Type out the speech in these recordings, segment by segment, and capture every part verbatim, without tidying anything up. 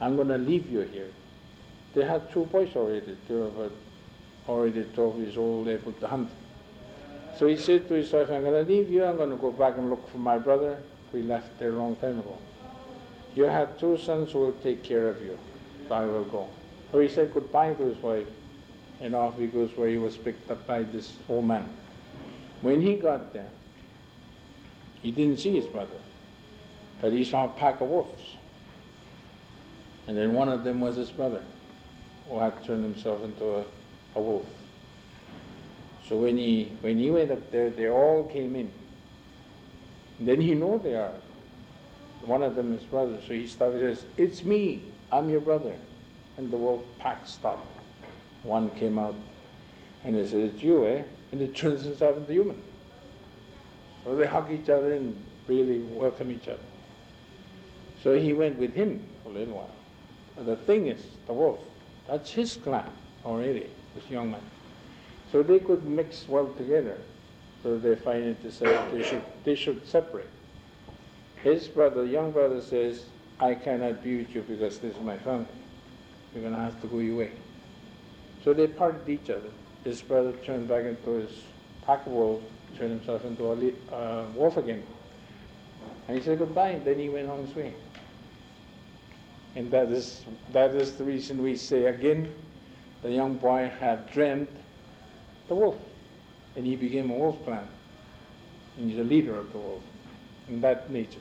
I'm going to leave you here. They had two boys already, two of it, already twelve years old, able to hunt. So he said to his wife, I'm going to leave you, I'm going to go back and look for my brother. We left there a long time ago. You have two sons who will take care of you. So I will go. So he said goodbye to his wife, and off he goes where he was picked up by this old man. When he got there, he didn't see his brother, but he saw a pack of wolves. And then one of them was his brother, who had turned himself into a, a wolf. So when he when he went up there, they all came in. And then he knew they are. One of them is brother. So he stopped and says, it's me, I'm your brother. And the wolf pack stopped. One came out and he said, it's you, eh? And it turns himself into human. So they hug each other and really welcome each other. So he went with him for a little while. But the thing is, the wolf, that's his clan already, this young man. So they could mix well together. So they finally decided they should, they should separate. His brother, young brother says, I cannot be with you because this is my family. You're going to have to go your way. So they parted each other. His brother turned back into his pack of wolves, turned himself into a uh, wolf again. And he said goodbye, and then he went on his way. And that is, that is the reason we say again, the young boy had dreamt the wolf, and he became a wolf clan. And he's a leader of the wolf, in that nature.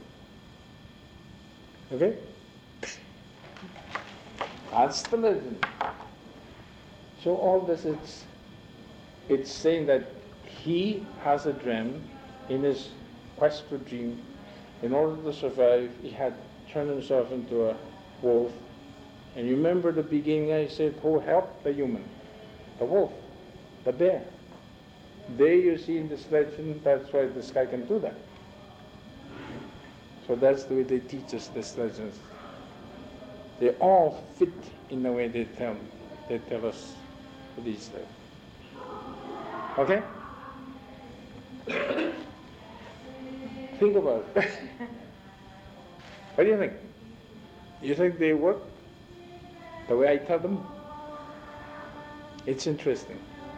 Okay? That's the legend. So all this, it's, it's saying that he has a dream in his quest to dream. In order to survive, he had turned himself into a wolf. And you remember the beginning, I said, who helped the human? The wolf, the bear. There you see in this legend, that's why this guy can do that. So that's the way they teach us this legend. They all fit in the way they tell, they tell us these things. Okay? Think about it. What do you think? You think they work the way I tell them? It's interesting.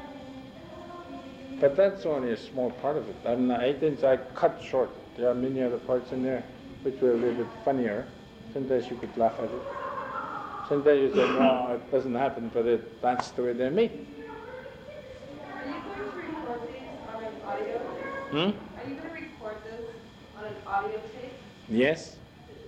But that's only a small part of it. I'm not, I think I cut short. There are many other parts in there which were a little bit funnier. Sometimes you could laugh at it. Sometimes you say, no, it doesn't happen, but it, that's the way they're made. Are you going to record these on an audio? Hmm? Are you going to record this on an audio tape? Yes.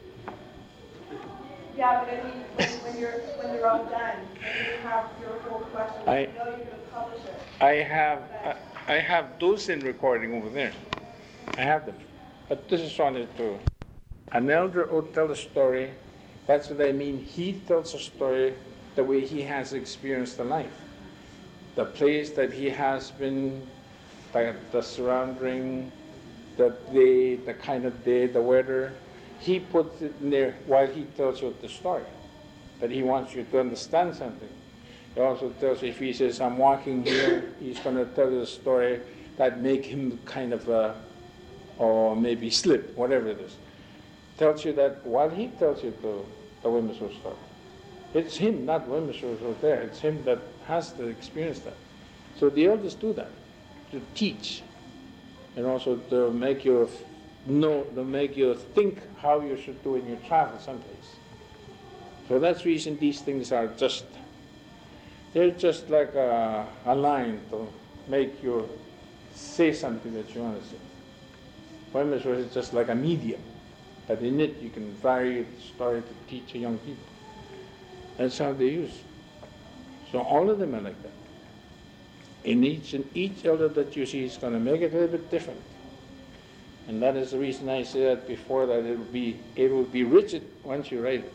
Yeah, but I mean, when, when you're when they're all done, and you have your whole question, I, you know you're going to publish it. I have I, I have those in recording over there. I have them. But this is only to an elder will tell a story. That's what I mean. He tells a story the way he has experienced the life. The place that he has been, the, the surrounding, the day, the kind of day, the weather. He puts it in there while he tells you the story. But he wants you to understand something. He also tells you, if he says, I'm walking here, he's going to tell you a story that make him kind of, uh, or maybe slip, whatever it is. Tells you that while he tells you the, the Wimeshwar story. It's him, not Wimeshwar who's there. It's him that has to experience that. So the elders do that, to teach, and also to make you know, to make you think how you should do in your travel someplace. So that's the reason these things are just, they're just like a, a line to make you say something that you want to say. Wimeshwar is just like a medium, but in it you can vary the story to teach young people. That's how they use it. So all of them are like that. In each and each elder that you see is going to make it a little bit different. And that is the reason I said before that it will be it will be rigid once you write it.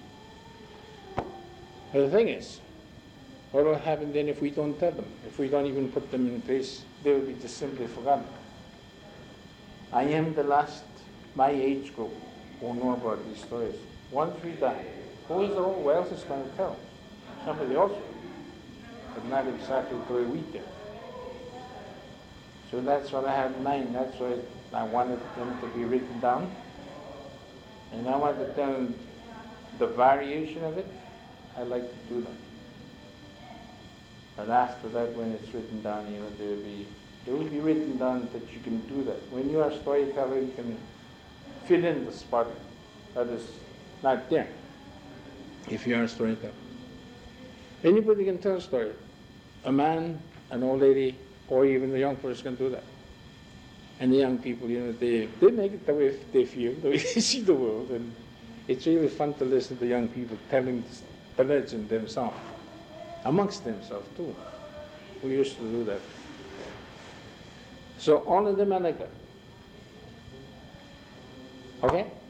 But the thing is, what will happen then if we don't tell them? If we don't even put them in place, they will be just simply forgotten. I am the last, my age group, who know about these stories. Once we die, who is the whole, who else is going to tell? Somebody else will, but not exactly the way we did. So that's what I had in mind. That's why I wanted them to be written down. And I wanted them the variation of it, I like to do that. And after that, when it's written down, you know, there will be, it will be written down that you can do that. When you are a storyteller, you can fill in the spot that is not there, if you are a storyteller. Anybody can tell a story. A man, an old lady, or even a young person can do that. And the young people, you know, they, they make it the way they feel, the way they see the world. And it's really fun to listen to young people telling the legend themselves, amongst themselves too. We used to do that. So all of them are like that. Okay?